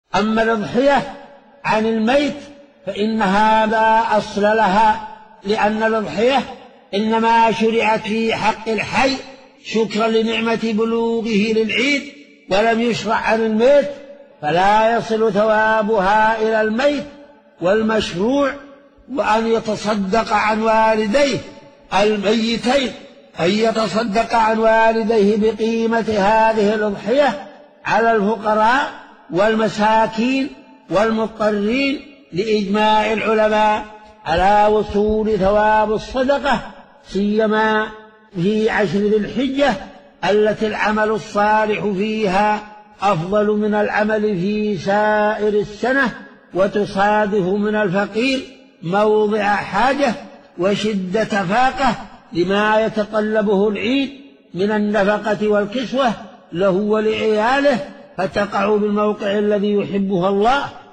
أما الأضحية عن الميت فإن هذا أصل لها، لأن الأضحية إنما شرعت في حق الحي شكرا لنعمة بلوغه للعيد، ولم يشرع عن الميت، فلا يصل ثوابها إلى الميت. والمشروع وأن يتصدق عن والديه الميتين، أن يتصدق عن والديه بقيمة هذه الأضحية على الفقراء والمساكين والمضطرين، لإجماع العلماء على وصول ثواب الصدقة، سيما في 10 ذي الحجة التي العمل الصالح فيها أفضل من العمل في سائر السنة، وتصادف من الفقير موضع حاجة وشدة فاقة لما يتطلبه العيد من النفقة والكسوة له ولعياله، فتقع بالموقع الذي يحبه الله